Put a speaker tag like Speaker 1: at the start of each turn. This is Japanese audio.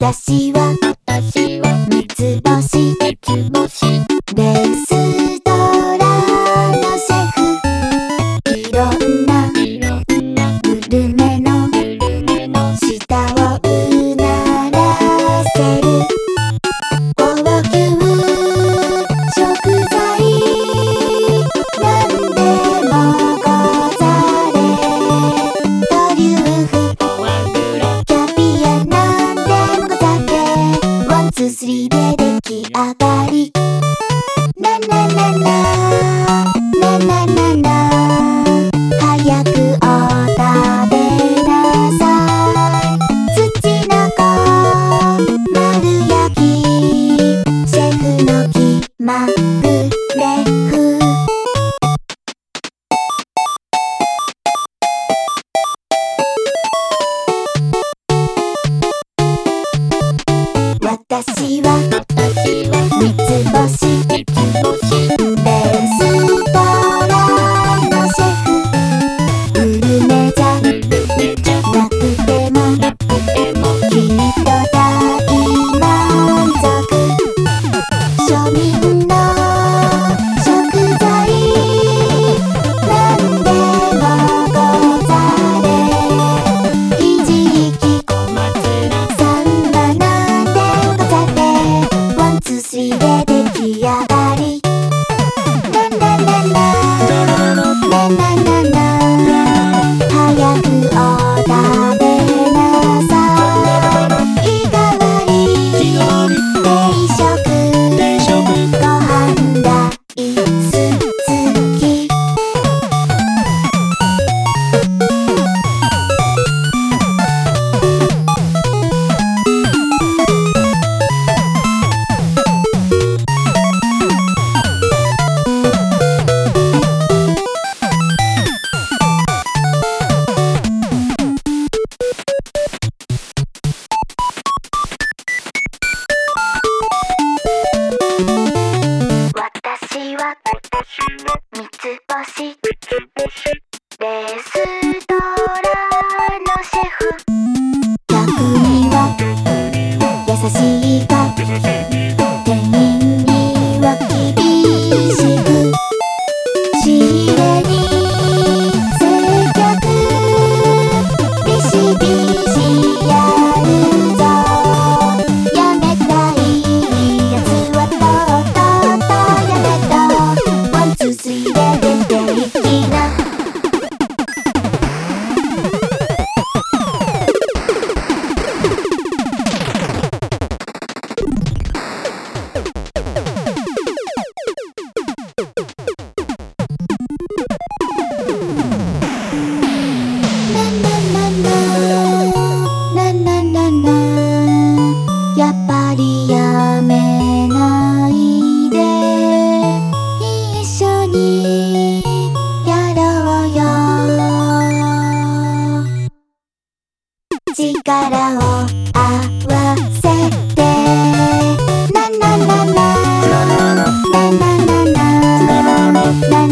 Speaker 1: 私は三つ星レストランのシェフ、いろんなグルメの舌をうならせる高級食材なんでもござれ、トリュフキャビアなんでもござれ、ワンツースリーで出来上がり、なななななななな、早くお食べなさい。土の子丸焼き、シェフの気まぐれ風。私は三つ星レストランのシェフ、グルメじゃなくてもきっと大満足。庶民の食材なんでもござれ、ひじきサンマなんでもござれ、ワンツースリーで出来上がり、なななななななな、早くお食べなさい。日替わり定食ご飯大好き。私は三つ星レストランのシェフ、客には優しいが店員には厳しく、仕入れに接客ビシビシやるぞ、やめたいやつはとっととやめと、ワンツースリーで出ていきな。なななな、やっぱりやめないで、一緒にやろうよ。力を合わせて、ななななななななな